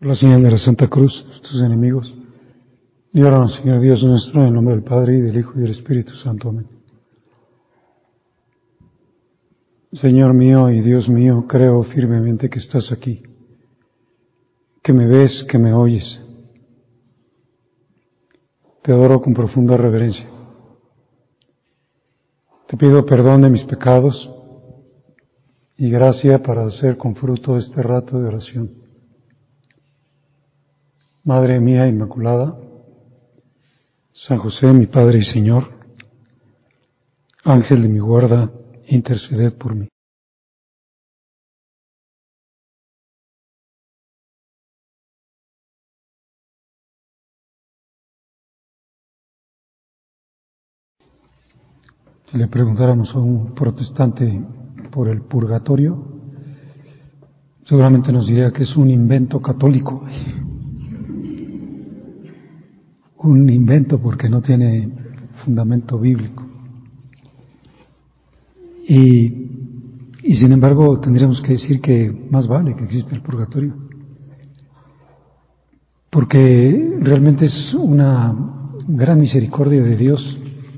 Por la señal de la Santa Cruz, nuestros enemigos, líbranos, Señor Dios nuestro, en el nombre del Padre, y del Hijo, y del Espíritu Santo. Amén. Señor mío y Dios mío, creo firmemente que estás aquí, que me ves, que me oyes. Te adoro con profunda reverencia. Te pido perdón de mis pecados y gracia para hacer con fruto este rato de oración. Madre mía Inmaculada, San José, mi Padre y Señor, Ángel de mi guarda, interceded por mí. Si le preguntáramos a un protestante por el purgatorio, seguramente nos diría que es un invento católico. Un invento porque no tiene fundamento bíblico. Y sin embargo tendríamos que decir que más vale que existe el purgatorio. Porque realmente es una gran misericordia de Dios.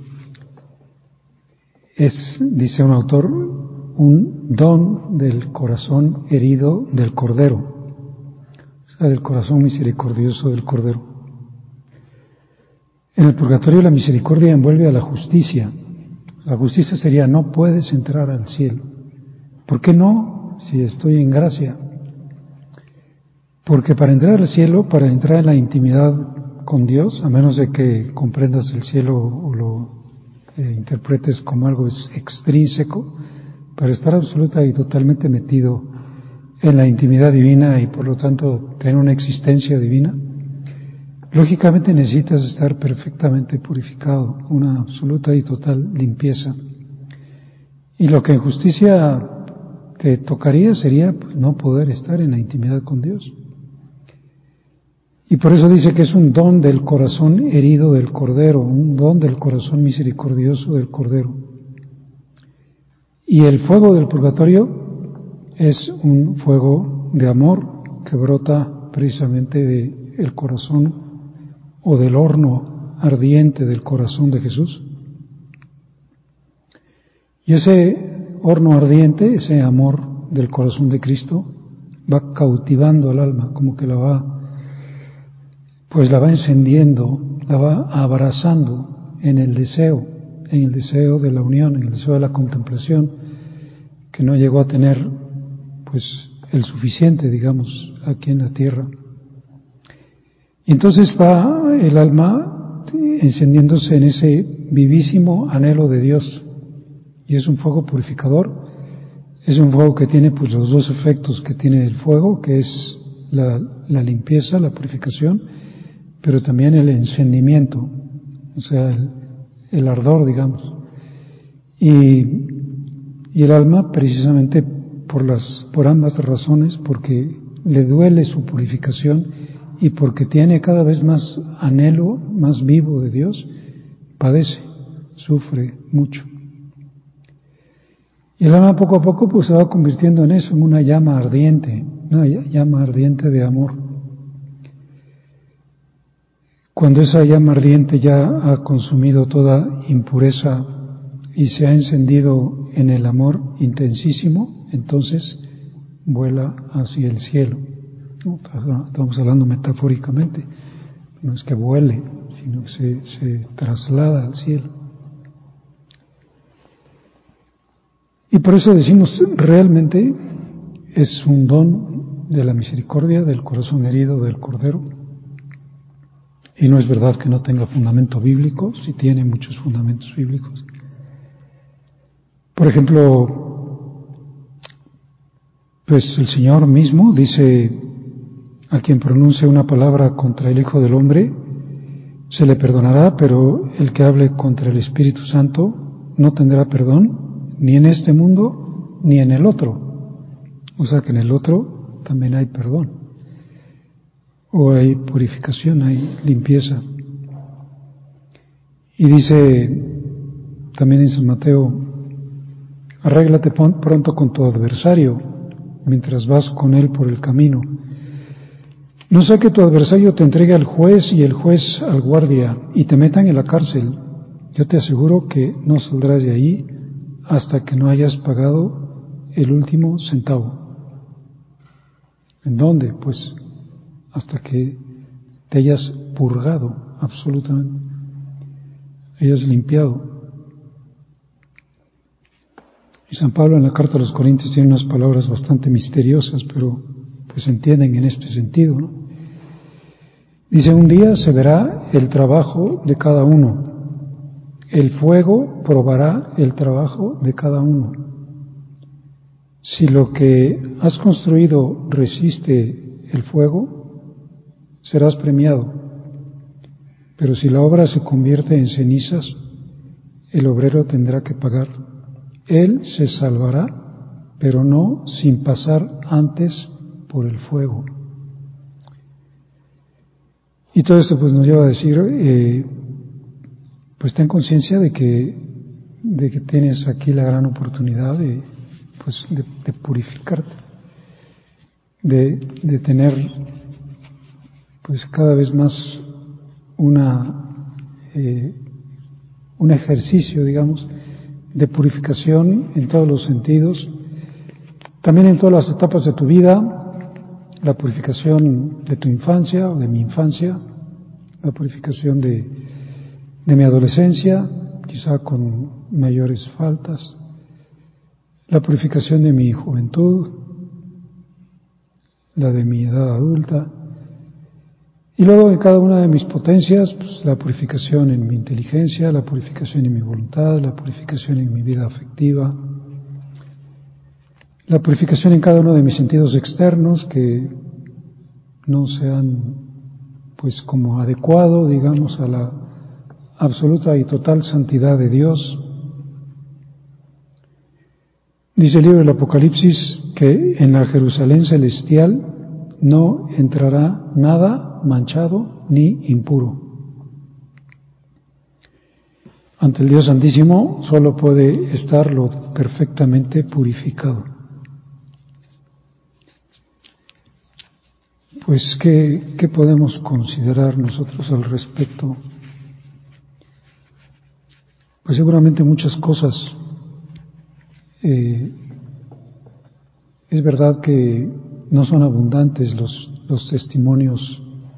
Es, dice un autor, un don del corazón herido del Cordero. O sea, del corazón misericordioso del Cordero. En el purgatorio la misericordia envuelve a la justicia. La justicia sería: no puedes entrar al cielo. ¿Por qué no? Si estoy en gracia. Porque para entrar al cielo, para entrar en la intimidad con Dios, a menos de que comprendas el cielo o lo interpretes como algo extrínseco, para estar absoluta y totalmente metido en la intimidad divina y por lo tanto tener una existencia divina, lógicamente necesitas estar perfectamente purificado, una absoluta y total limpieza. Y lo que en justicia te tocaría sería pues, no poder estar en la intimidad con Dios. Y por eso dice que es un don del corazón herido del Cordero, un don del corazón misericordioso del Cordero. Y el fuego del purgatorio es un fuego de amor que brota precisamente del corazón o del horno ardiente del corazón de Jesús. Y ese horno ardiente, ese amor del corazón de Cristo, va cautivando al alma, como que la va encendiendo, la va abrazando en el deseo de la unión, en el deseo de la contemplación, que no llegó a tener pues el suficiente, digamos, aquí en la tierra. Y entonces va el alma encendiéndose en ese vivísimo anhelo de Dios. Y es un fuego purificador, es un fuego que tiene pues los dos efectos que tiene el fuego, que es la limpieza, la purificación, pero también el encendimiento, o sea, el ardor, digamos. Y el alma, precisamente por ambas razones, porque le duele su purificación y porque tiene cada vez más anhelo, más vivo de Dios, padece, sufre mucho. Y el alma poco a poco pues se va convirtiendo en eso, en una llama ardiente de amor. Cuando esa llama ardiente ya ha consumido toda impureza y se ha encendido en el amor intensísimo, entonces vuela hacia el cielo. Estamos hablando metafóricamente, no es que vuele, sino que se traslada al cielo. Y por eso decimos, realmente es un don de la misericordia del corazón herido del Cordero. Y no es verdad que no tenga fundamento bíblico, sí tiene muchos fundamentos bíblicos. Por ejemplo, pues el Señor mismo dice: a quien pronuncie una palabra contra el Hijo del Hombre, se le perdonará, pero el que hable contra el Espíritu Santo no tendrá perdón, ni en este mundo, ni en el otro. O sea que en el otro también hay perdón. O hay purificación, hay limpieza. Y dice también en San Mateo: arréglate pronto con tu adversario mientras vas con él por el camino. No sea que tu adversario te entregue al juez y el juez al guardia y te metan en la cárcel. Yo te aseguro que no saldrás de ahí hasta que no hayas pagado el último centavo. ¿En dónde? Pues hasta que te hayas purgado absolutamente, hayas limpiado. Y San Pablo en la carta a los Corintios tiene unas palabras bastante misteriosas, pero pues se entienden en este sentido, ¿no? Dice, un día se verá el trabajo de cada uno. El fuego probará el trabajo de cada uno. Si lo que has construido resiste el fuego, serás premiado. Pero si la obra se convierte en cenizas, el obrero tendrá que pagar. Él se salvará, pero no sin pasar antes por el fuego. Y todo esto pues nos lleva a decir, pues ten conciencia de que tienes aquí la gran oportunidad de purificarte, de tener pues cada vez más un ejercicio, digamos, de purificación en todos los sentidos, también en todas las etapas de tu vida. La purificación de tu infancia o de mi infancia, la purificación de mi adolescencia, quizá con mayores faltas, la purificación de mi juventud, la de mi edad adulta, y luego en cada una de mis potencias, pues, la purificación en mi inteligencia, la purificación en mi voluntad, la purificación en mi vida afectiva, la purificación en cada uno de mis sentidos externos que no sean pues como adecuado, digamos, a la absoluta y total santidad de Dios. Dice el libro del Apocalipsis que en la Jerusalén celestial no entrará nada manchado ni impuro. Ante el Dios Santísimo solo puede estar lo perfectamente purificado. Pues, ¿qué podemos considerar nosotros al respecto? Pues seguramente muchas cosas. Es verdad que no son abundantes los testimonios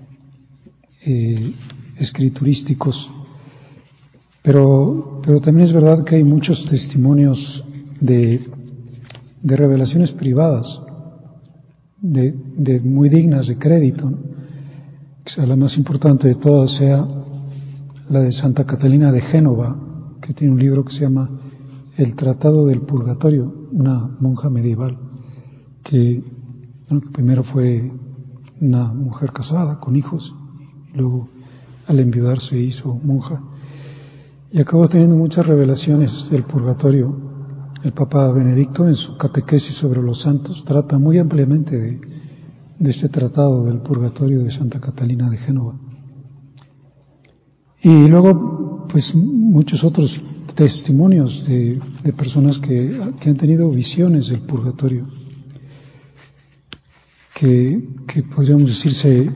escriturísticos, pero también es verdad que hay muchos testimonios de revelaciones privadas, de muy dignas de crédito, ¿no? Quizá la más importante de todas sea la de Santa Catalina de Génova, que tiene un libro que se llama El Tratado del Purgatorio, una monja medieval que primero fue una mujer casada con hijos y luego al enviudar se hizo monja y acabó teniendo muchas revelaciones del purgatorio. El Papa Benedicto, en su catequesis sobre los santos, trata muy ampliamente de este tratado del purgatorio de Santa Catalina de Génova. Y luego, pues, muchos otros testimonios de personas que han tenido visiones del purgatorio, que podríamos decirse,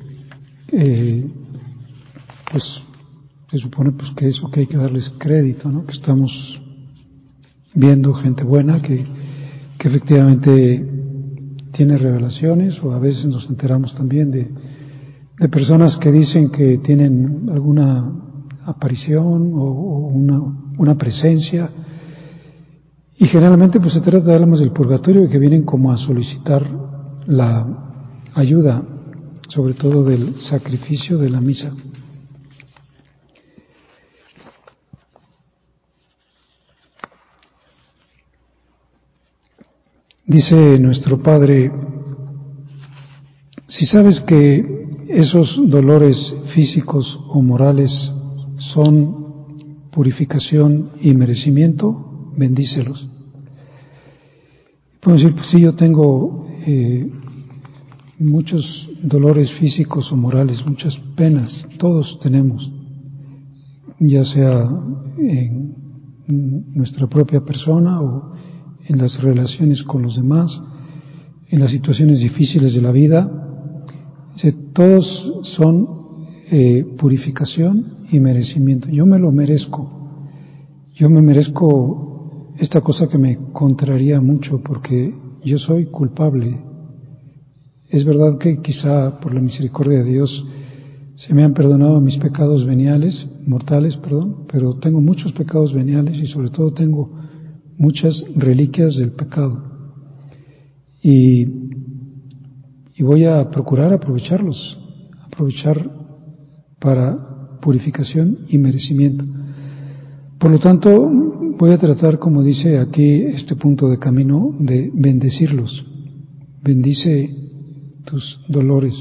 pues, se supone pues que eso que hay que darles crédito, ¿no? Que estamos viendo gente buena que efectivamente tiene revelaciones, o a veces nos enteramos también de personas que dicen que tienen alguna aparición o una presencia, y generalmente pues se trata de almas del purgatorio que vienen como a solicitar la ayuda, sobre todo del sacrificio de la misa. Dice nuestro Padre, si sabes que esos dolores físicos o morales son purificación y merecimiento, bendícelos. Podemos decir, pues sí, yo tengo muchos dolores físicos o morales, muchas penas, todos tenemos, ya sea en nuestra propia persona o en las relaciones con los demás, en las situaciones difíciles de la vida, Dice, todos son purificación y merecimiento. Yo me lo merezco. Yo me merezco esta cosa que me contraría mucho porque yo soy culpable. Es verdad que quizá por la misericordia de Dios se me han perdonado mis pecados mortales, pero tengo muchos pecados veniales y sobre todo tengo muchas reliquias del pecado. Y voy a procurar aprovechar para purificación y merecimiento. Por lo tanto, voy a tratar, como dice aquí este punto de camino, de bendecirlos. Bendice tus dolores.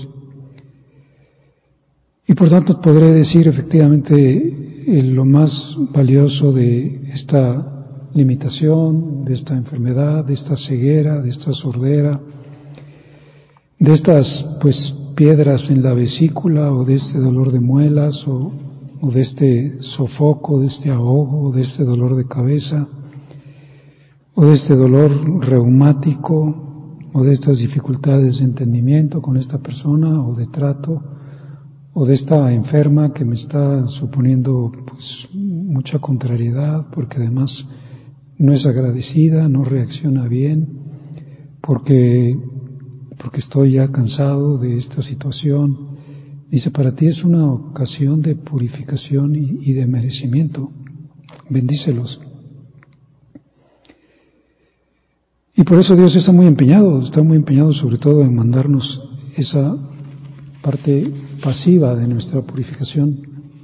Y por tanto podré decir efectivamente lo más valioso de esta limitación, de esta enfermedad, de esta ceguera, de esta sordera, de estas piedras en la vesícula, o de este dolor de muelas, o de este sofoco, de este ahogo, o de este dolor de cabeza, o de este dolor reumático, o de estas dificultades de entendimiento con esta persona, o de trato, o de esta enferma que me está suponiendo mucha contrariedad, porque además no es agradecida, no reacciona bien, porque estoy ya cansado de esta situación. Dice, para ti es una ocasión de purificación y de merecimiento. Bendícelos. Y por eso Dios está muy empeñado sobre todo en mandarnos esa parte pasiva de nuestra purificación.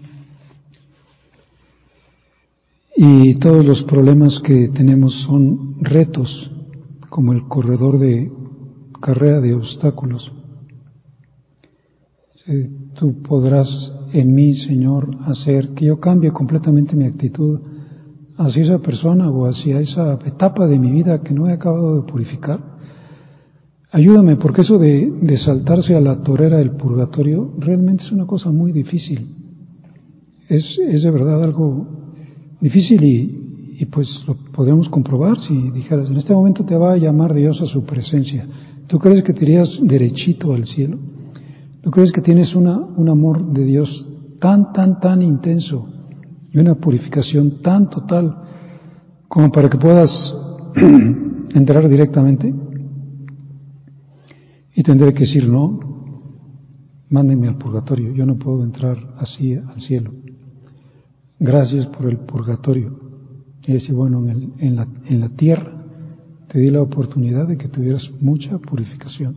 Y todos los problemas que tenemos son retos, como el corredor de carrera de obstáculos. Tú podrás en mí, Señor, hacer que yo cambie completamente mi actitud hacia esa persona o hacia esa etapa de mi vida que no he acabado de purificar. Ayúdame, porque eso de saltarse a la torera del purgatorio realmente es una cosa muy difícil. Es de verdad algo difícil y lo podemos comprobar si dijeras, en este momento te va a llamar Dios a su presencia. ¿Tú crees que te irías derechito al cielo? ¿Tú crees que tienes un amor de Dios tan intenso y una purificación tan total como para que puedas entrar directamente? Y tendré que decir, no, mándenme al purgatorio, yo no puedo entrar así al cielo. Gracias por el purgatorio. Y decir, bueno, en la tierra te di la oportunidad de que tuvieras mucha purificación.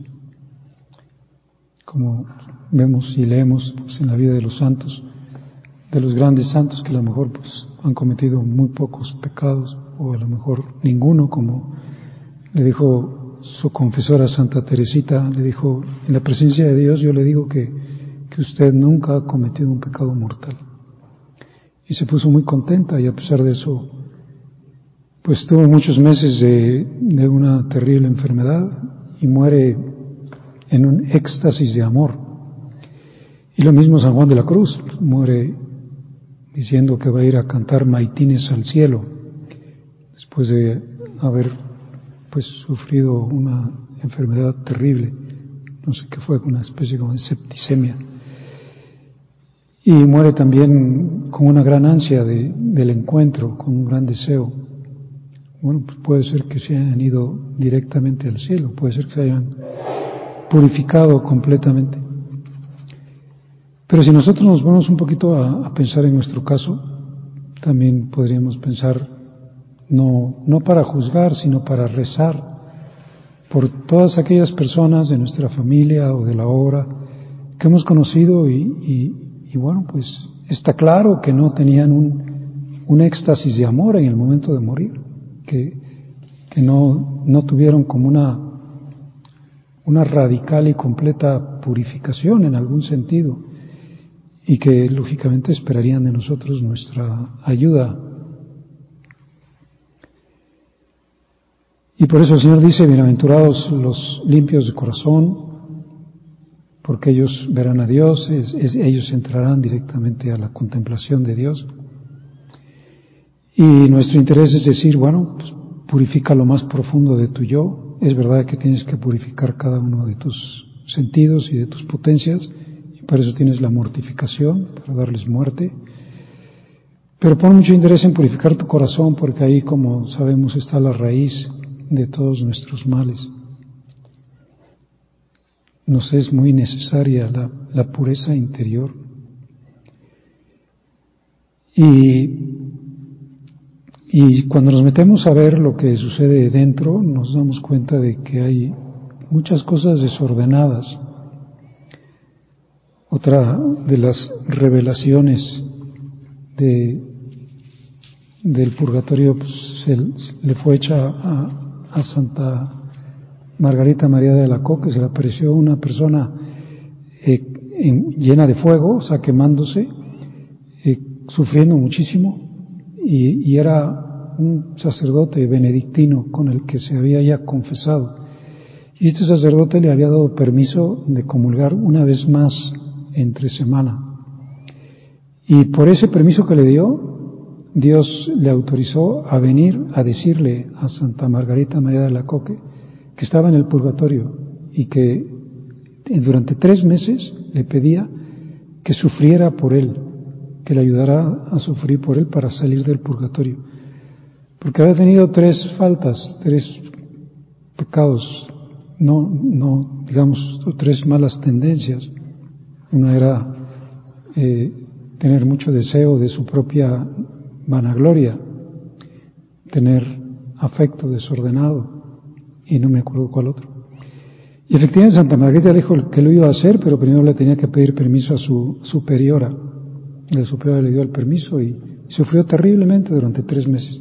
Como vemos y leemos en la vida de los santos, de los grandes santos que a lo mejor han cometido muy pocos pecados, o a lo mejor ninguno, como le dijo su confesora Santa Teresita, le dijo, en la presencia de Dios yo le digo que usted nunca ha cometido un pecado mortal. Y se puso muy contenta, y a pesar de eso, tuvo muchos meses de una terrible enfermedad y muere en un éxtasis de amor. Y lo mismo San Juan de la Cruz, muere diciendo que va a ir a cantar maitines al cielo, después de haber sufrido una enfermedad terrible, no sé qué fue, una especie como de septicemia. Y muere también con una gran ansia del encuentro, con un gran deseo. Bueno, puede ser que se hayan ido directamente al cielo, puede ser que se hayan purificado completamente. Pero si nosotros nos ponemos un poquito a pensar en nuestro caso, también podríamos pensar, no para juzgar, sino para rezar por todas aquellas personas de nuestra familia o de la obra que hemos conocido y está claro que no tenían un éxtasis de amor en el momento de morir, que no tuvieron como una radical y completa purificación en algún sentido, y que lógicamente esperarían de nosotros nuestra ayuda. Y por eso el Señor dice, bienaventurados los limpios de corazón, porque ellos verán a Dios, ellos entrarán directamente a la contemplación de Dios. Y nuestro interés es decir, purifica lo más profundo de tu yo. Es verdad que tienes que purificar cada uno de tus sentidos y de tus potencias, y para eso tienes la mortificación, para darles muerte. Pero pon mucho interés en purificar tu corazón, porque ahí, como sabemos, está la raíz de todos nuestros males. Nos es muy necesaria la pureza interior. Y cuando nos metemos a ver lo que sucede dentro, nos damos cuenta de que hay muchas cosas desordenadas. Otra de las revelaciones del purgatorio pues, le fue hecha a Santa Margarita María de Alacoque. Se le apareció una persona llena de fuego, o sea, quemándose, sufriendo muchísimo, y era un sacerdote benedictino con el que se había ya confesado. Y este sacerdote le había dado permiso de comulgar una vez más entre semana. Y por ese permiso que le dio, Dios le autorizó a venir a decirle a Santa Margarita María de Alacoque que estaba en el purgatorio y que durante 3 meses le pedía que sufriera por él, que le ayudara a sufrir por él para salir del purgatorio. Porque había tenido 3 faltas, 3 pecados, no digamos 3 malas tendencias. Una era tener mucho deseo de su propia vanagloria, tener afecto desordenado, y no me acuerdo cuál otro. Y efectivamente Santa Margarita le dijo que lo iba a hacer, pero primero le tenía que pedir permiso a su superiora. La superiora le dio el permiso y sufrió terriblemente durante 3 meses.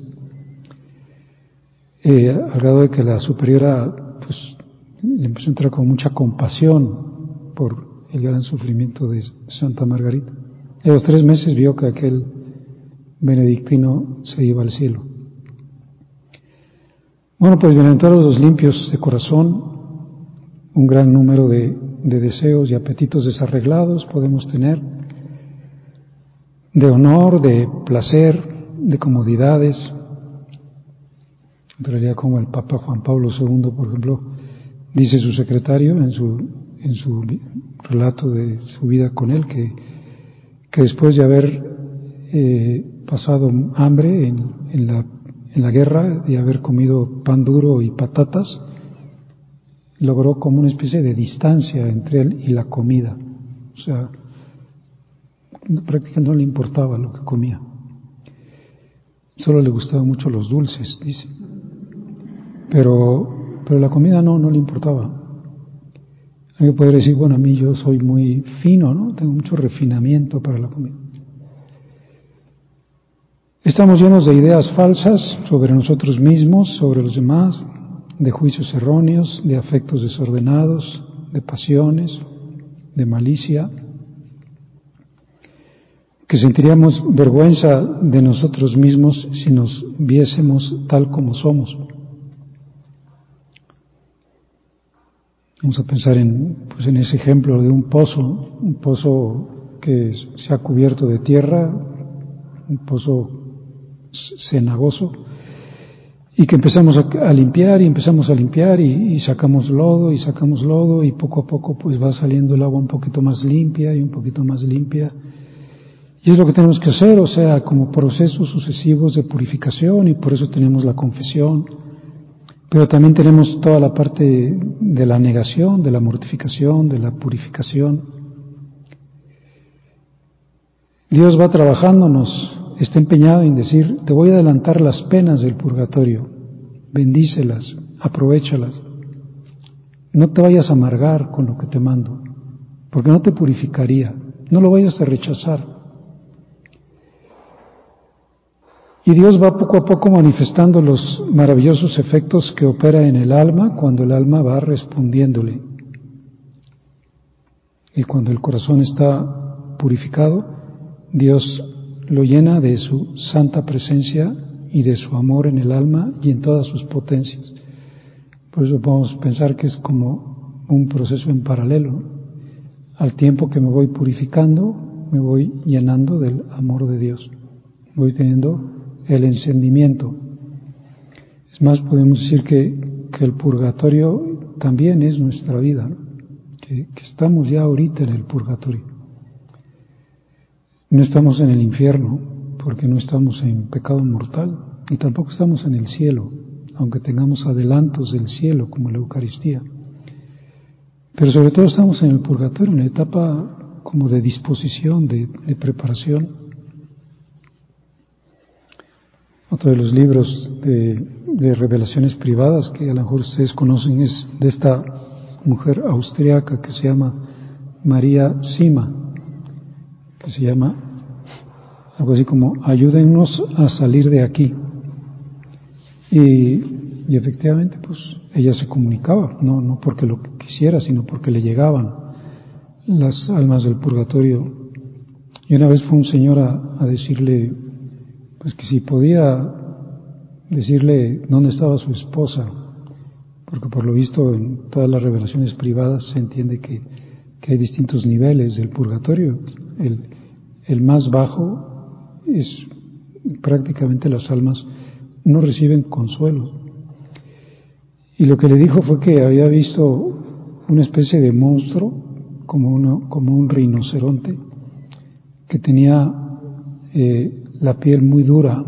Al grado de que la superiora pues le empezó a entrar con mucha compasión por el gran sufrimiento de Santa Margarita. En los 3 meses vio que aquel benedictino se iba al cielo. Bueno, pues bienaventurados los limpios de corazón. Un gran número de deseos y apetitos desarreglados podemos tener, de honor, de placer, de comodidades. En realidad, como el Papa Juan Pablo II, por ejemplo, dice su secretario en su relato de su vida con él, que después de haber pasado hambre en la guerra, de haber comido pan duro y patatas, logró como una especie de distancia entre él y la comida. O sea, prácticamente no le importaba lo que comía. Solo le gustaban mucho los dulces, dice. Pero la comida no le importaba. Alguien podría decir, bueno, a mí yo soy muy fino, ¿no? Tengo mucho refinamiento para la comida. Estamos llenos de ideas falsas sobre nosotros mismos, sobre los demás, de juicios erróneos, de afectos desordenados, de pasiones, de malicia, que sentiríamos vergüenza de nosotros mismos si nos viésemos tal como somos. Vamos a pensar en ese ejemplo de un pozo que se ha cubierto de tierra, un pozo cenagoso, y que empezamos a limpiar y sacamos lodo y poco a poco pues va saliendo el agua un poquito más limpia y un poquito más limpia. Y es lo que tenemos que hacer, o sea, como procesos sucesivos de purificación, y por eso tenemos la confesión. Pero también tenemos toda la parte de la negación, de la mortificación, de la purificación. Dios va trabajándonos, está empeñado en decir, te voy a adelantar las penas del purgatorio, bendícelas, aprovéchalas. No te vayas a amargar con lo que te mando, porque no te purificaría, no lo vayas a rechazar. Y Dios va poco a poco manifestando los maravillosos efectos que opera en el alma cuando el alma va respondiéndole. Y cuando el corazón está purificado, Dios lo llena de su santa presencia y de su amor en el alma y en todas sus potencias. Por eso podemos pensar que es como un proceso en paralelo. Al tiempo que me voy purificando, me voy llenando del amor de Dios. Voy teniendo el encendimiento. Es más, podemos decir que el purgatorio también es nuestra vida, ¿no? que estamos ya ahorita en el purgatorio. No estamos en el infierno porque no estamos en pecado mortal y tampoco estamos en el cielo, aunque tengamos adelantos del cielo como la Eucaristía. Pero sobre todo estamos en el purgatorio, en la etapa como de disposición, de preparación. Otro de los libros de revelaciones privadas que a lo mejor ustedes conocen es de esta mujer austriaca que se llama María Sima, que se llama algo así como ayúdennos a salir de aquí. Y efectivamente pues ella se comunicaba, no porque lo quisiera, sino porque le llegaban las almas del purgatorio. Y una vez fue un señor a decirle pues que si podía decirle dónde estaba su esposa, porque por lo visto en todas las revelaciones privadas se entiende que hay distintos niveles del purgatorio. El más bajo es prácticamente las almas no reciben consuelo. Y lo que le dijo fue que había visto una especie de monstruo, como un rinoceronte, que tenía la piel muy dura,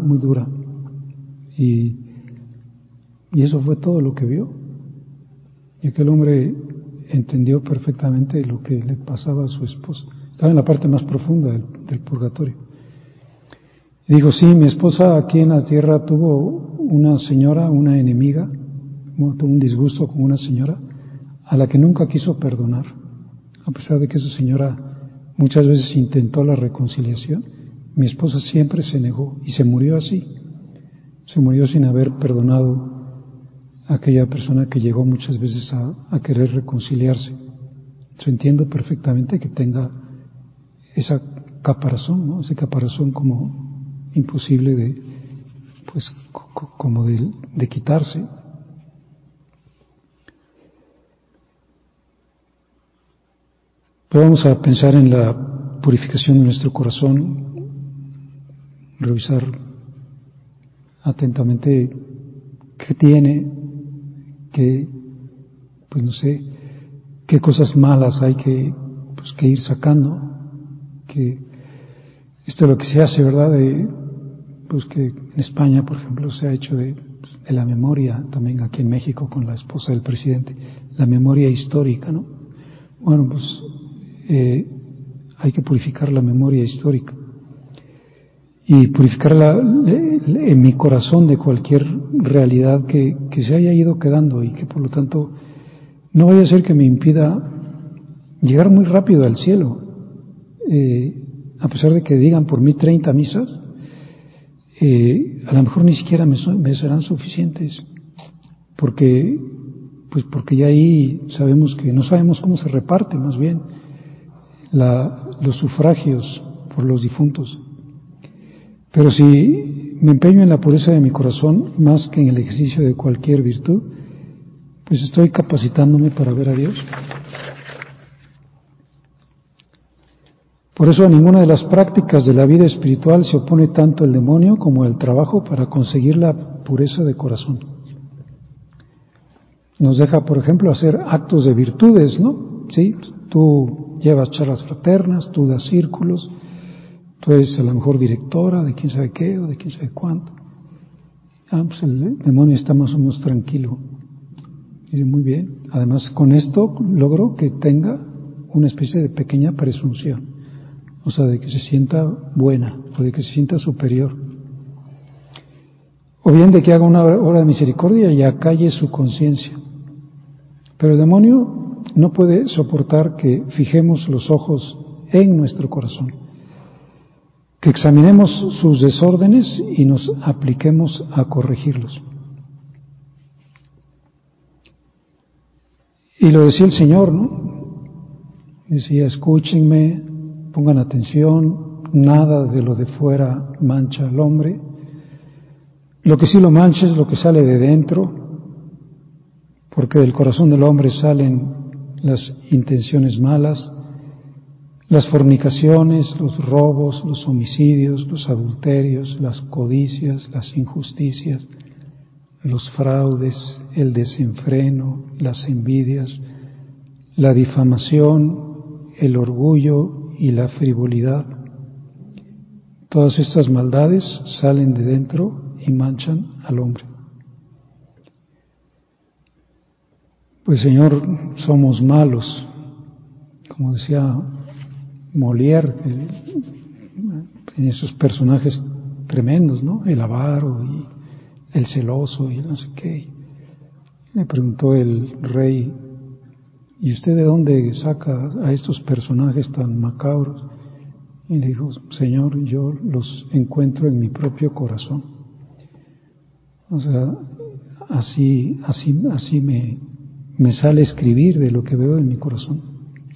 y eso fue todo lo que vio. Y aquel hombre entendió perfectamente lo que le pasaba a su esposa. Estaba en la parte más profunda del purgatorio. Y dijo, sí, mi esposa aquí en la tierra tuvo una señora, una enemiga, tuvo un disgusto con una señora a la que nunca quiso perdonar, a pesar de que esa señora muchas veces intentó la reconciliación. Mi esposa siempre se negó y se murió así, se murió sin haber perdonado a aquella persona que llegó muchas veces a querer reconciliarse. Yo entiendo perfectamente que tenga esa caparazón, ¿no? Ese caparazón como imposible de quitarse. Pero vamos a pensar en la purificación de nuestro corazón, revisar atentamente qué tiene, pues no sé, qué cosas malas hay que ir sacando, que esto es lo que se hace, ¿verdad? Pues que en España, por ejemplo, se ha hecho de la memoria, también aquí en México con la esposa del presidente, la memoria histórica, ¿no? Bueno, pues hay que purificar la memoria histórica y purificarla en mi corazón de cualquier realidad que se haya ido quedando y que por lo tanto no vaya a ser que me impida llegar muy rápido al cielo, a pesar de que digan por mí 30 misas, a lo mejor ni siquiera me serán suficientes, porque ya ahí sabemos que no sabemos cómo se reparte más bien los sufragios por los difuntos. Pero si me empeño en la pureza de mi corazón más que en el ejercicio de cualquier virtud, pues estoy capacitándome para ver a Dios. Por eso a ninguna de las prácticas de la vida espiritual se opone tanto el demonio como el trabajo para conseguir la pureza de corazón. Nos deja, por ejemplo, hacer actos de virtudes, ¿no? Sí, tú llevas charlas fraternas, tú das círculos, tú eres a lo mejor directora de quién sabe qué o de quién sabe cuánto. Pues el demonio está más o menos tranquilo. Y muy bien. Además, con esto logro que tenga una especie de pequeña presunción. O sea, de que se sienta buena o de que se sienta superior. O bien de que haga una obra de misericordia y acalle su conciencia. Pero el demonio no puede soportar que fijemos los ojos en nuestro corazón, que examinemos sus desórdenes y nos apliquemos a corregirlos. Y lo decía el Señor, ¿no? Decía, escúchenme, pongan atención, nada de lo de fuera mancha al hombre. Lo que sí lo mancha es lo que sale de dentro, porque del corazón del hombre salen las intenciones malas, las fornicaciones, los robos, los homicidios, los adulterios, las codicias, las injusticias, los fraudes, el desenfreno, las envidias, la difamación, el orgullo y la frivolidad. Todas estas maldades salen de dentro y manchan al hombre. Pues Señor, somos malos, como decía Molière, en esos personajes tremendos, ¿no? El avaro y el celoso y el no sé qué. Le preguntó el rey: ¿y usted de dónde saca a estos personajes tan macabros? Y le dijo: Señor, yo los encuentro en mi propio corazón. O sea, así me sale escribir de lo que veo en mi corazón.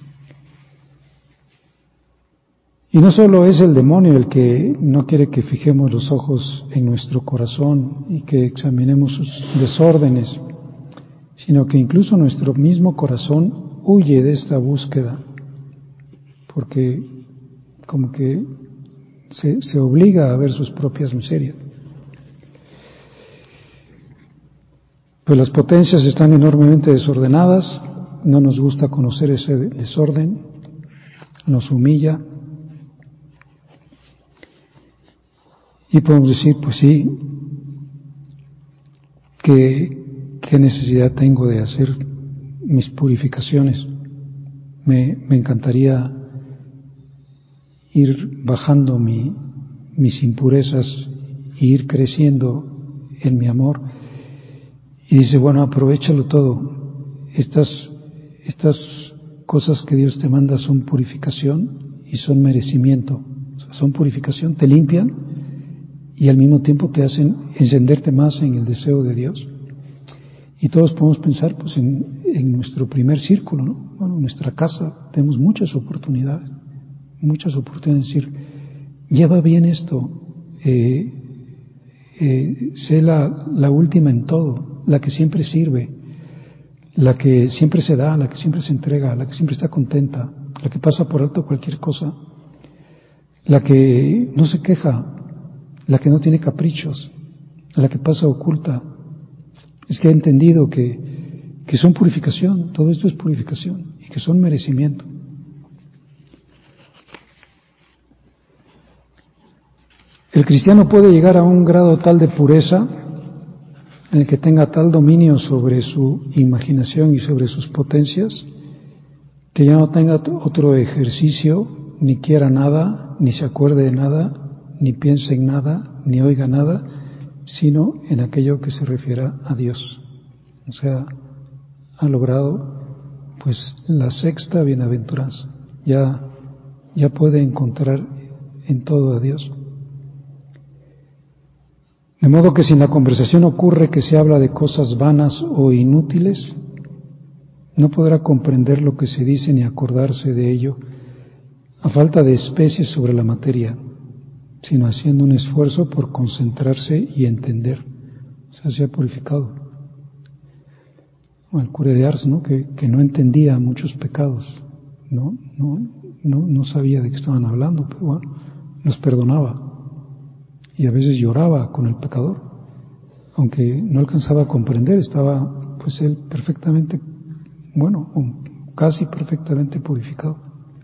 Y no solo es el demonio el que no quiere que fijemos los ojos en nuestro corazón y que examinemos sus desórdenes, sino que incluso nuestro mismo corazón huye de esta búsqueda, porque como que se obliga a ver sus propias miserias. Pues las potencias están enormemente desordenadas, no nos gusta conocer ese desorden, nos humilla. Y podemos decir, pues sí, ¿qué necesidad tengo de hacer mis purificaciones? Me encantaría ir bajando mis impurezas e ir creciendo en mi amor. Y dice, bueno, aprovéchalo todo. Estas cosas que Dios te manda son purificación y son merecimiento. O sea, son purificación, te limpian y al mismo tiempo te hacen encenderte más en el deseo de Dios. Y todos podemos pensar pues en nuestro primer círculo, ¿no? Bueno, en nuestra casa tenemos muchas oportunidades de decir, lleva bien esto, sé la última en todo, la que siempre sirve, la que siempre se da, la que siempre se entrega, la que siempre está contenta, la que pasa por alto cualquier cosa, la que no se queja, la que no tiene caprichos, la que pasa oculta. Es que he entendido que son purificación, todo esto es purificación y que son merecimiento. El cristiano puede llegar a un grado tal de pureza en el que tenga tal dominio sobre su imaginación y sobre sus potencias que ya no tenga otro ejercicio, ni quiera nada, ni se acuerde de nada, ni piense en nada, ni oiga nada, sino en aquello que se refiera a Dios. O sea, ha logrado pues la sexta bienaventuranza. Ya puede encontrar en todo a Dios. De modo que si en la conversación ocurre que se habla de cosas vanas o inútiles, no podrá comprender lo que se dice ni acordarse de ello, a falta de especies sobre la materia, sino haciendo un esfuerzo por concentrarse y entender. O sea, se ha purificado. O el cura de Ars, ¿no? Que no entendía muchos pecados, no sabía de qué estaban hablando, pero bueno, los perdonaba. Y a veces lloraba con el pecador, aunque no alcanzaba a comprender, estaba pues él perfectamente, casi perfectamente purificado.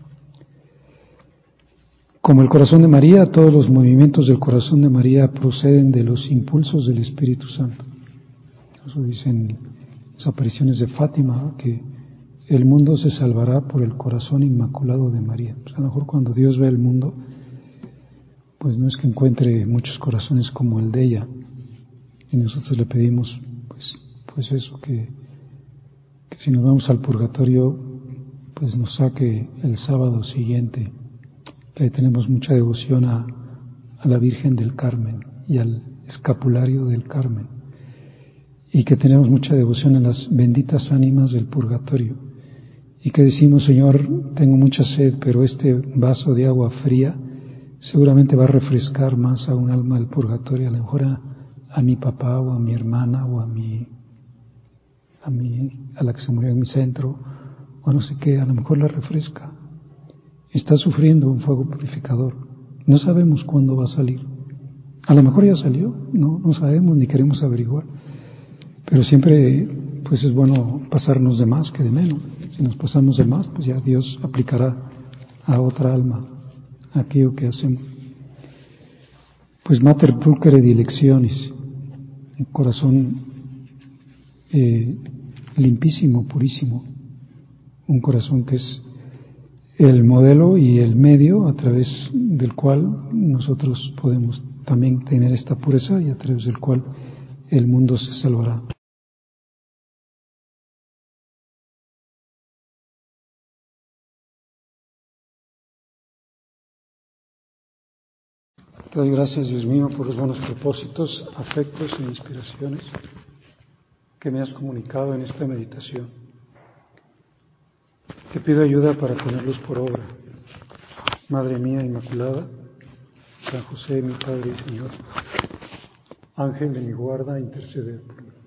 Como el corazón de María, todos los movimientos del corazón de María proceden de los impulsos del Espíritu Santo. Eso dicen las apariciones de Fátima, que el mundo se salvará por el corazón inmaculado de María. Pues a lo mejor cuando Dios ve el mundo, pues no es que encuentre muchos corazones como el de ella, y nosotros le pedimos pues eso, que si nos vamos al purgatorio pues nos saque el sábado siguiente, que tenemos mucha devoción a la Virgen del Carmen y al escapulario del Carmen, y que tenemos mucha devoción a las benditas ánimas del purgatorio, y que decimos, Señor, tengo mucha sed, pero este vaso de agua fría seguramente va a refrescar más a un alma del purgatorio, a lo mejor a mi papá o a mi hermana o a la que se murió en mi centro, o no sé qué, a lo mejor la refresca. Está sufriendo un fuego purificador. No sabemos cuándo va a salir. A lo mejor ya salió, no sabemos ni queremos averiguar. Pero siempre pues es bueno pasarnos de más que de menos. Si nos pasamos de más, pues ya Dios aplicará a otra alma aquello que hacemos. Pues mater pulchere dilectionis, un corazón limpísimo, purísimo, un corazón que es el modelo y el medio a través del cual nosotros podemos también tener esta pureza y a través del cual el mundo se salvará. Te doy gracias, Dios mío, por los buenos propósitos, afectos e inspiraciones que me has comunicado en esta meditación. Te pido ayuda para ponerlos por obra. Madre mía Inmaculada, San José, mi Padre y Señor, Ángel de mi guarda, intercede por mí.